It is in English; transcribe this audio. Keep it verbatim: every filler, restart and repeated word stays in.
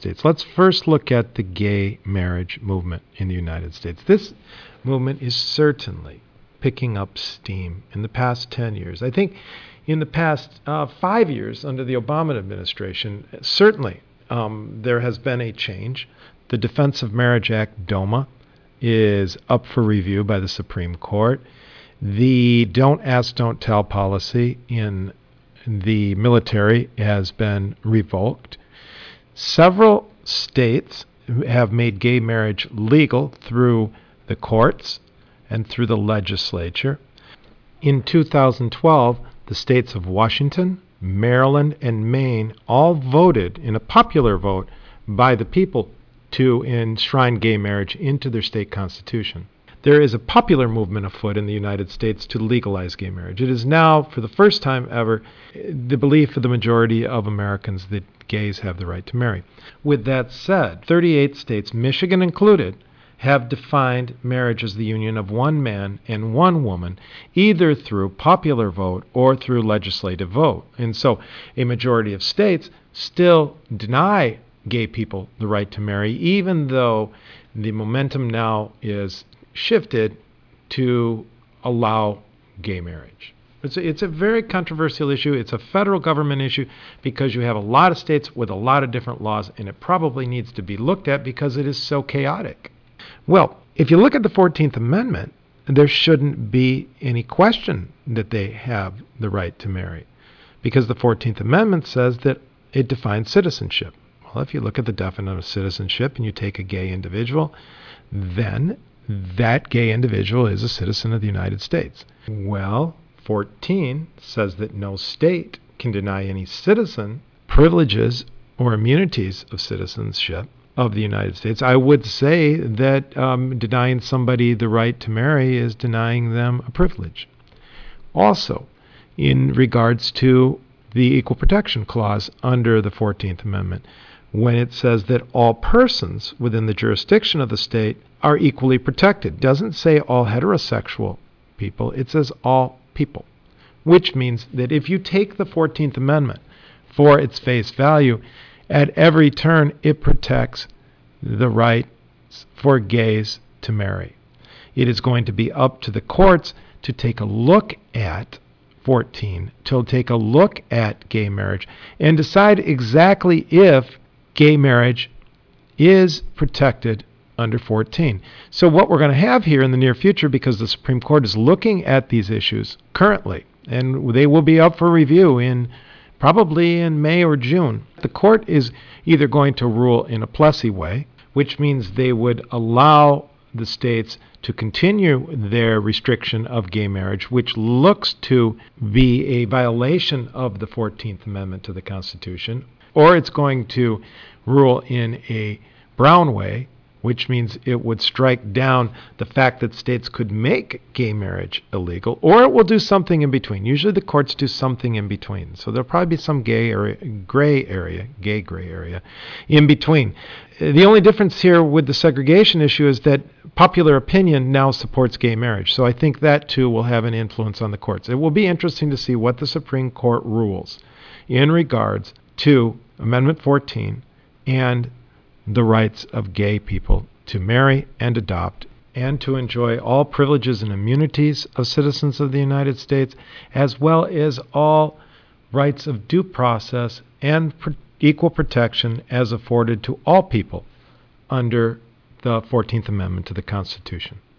States. Let's first look at the gay marriage movement in the United States. This movement is certainly picking up steam in the past ten years. I think in the past uh, five years under the Obama administration, certainly um, there has been a change. The Defense of Marriage Act, DOMA, is up for review by the Supreme Court. The Don't Ask, Don't Tell policy in the military has been revoked. Several states have made gay marriage legal through the courts and through the legislature. In two thousand twelve, the states of Washington, Maryland, and Maine all voted in a popular vote by the people to enshrine gay marriage into their state constitution. There is a popular movement afoot in the United States to legalize gay marriage. It is now, for the first time ever, the belief of the majority of Americans that gays have the right to marry. With that said, thirty-eight states, Michigan included, have defined marriage as the union of one man and one woman, either through popular vote or through legislative vote. And so a majority of states still deny gay people the right to marry, even though the momentum now is shifted to allow gay marriage. It's a, it's a very controversial issue. It's a federal government issue because you have a lot of states with a lot of different laws, and it probably needs to be looked at because it is so chaotic. Well, if you look at the fourteenth Amendment, there shouldn't be any question that they have the right to marry, because the fourteenth Amendment says that it defines citizenship. Well, if you look at the definition of citizenship and you take a gay individual, then that gay individual is a citizen of the United States. Well, fourteen says that no state can deny any citizen privileges or immunities of citizenship of the United States. I would say that um, denying somebody the right to marry is denying them a privilege. Also, in regards to the Equal Protection Clause under the fourteenth Amendment, when it says that all persons within the jurisdiction of the state are equally protected. It doesn't say all heterosexual people, it says all people, which means that if you take the fourteenth Amendment for its face value, at every turn it protects the rights for gays to marry. It is going to be up to the courts to take a look at fourteen, to take a look at gay marriage and decide exactly if gay marriage is protected under fourteen. So what we're going to have here in the near future, because the Supreme Court is looking at these issues currently, and they will be up for review in probably in May or June, the court is either going to rule in a Plessy way, which means they would allow the states to continue their restriction of gay marriage, which looks to be a violation of the fourteenth Amendment to the Constitution, or it's going to rule in a Brown way, which means it would strike down the fact that states could make gay marriage illegal, or it will do something in between. Usually the courts do something in between. So there'll probably be some gay area, gray area, gay gray area in between. The only difference here with the segregation issue is that popular opinion now supports gay marriage. So I think that too will have an influence on the courts. It will be interesting to see what the Supreme Court rules in regards to Amendment fourteen and the rights of gay people to marry and adopt and to enjoy all privileges and immunities of citizens of the United States, as well as all rights of due process and pr- equal protection as afforded to all people under the fourteenth Amendment to the Constitution.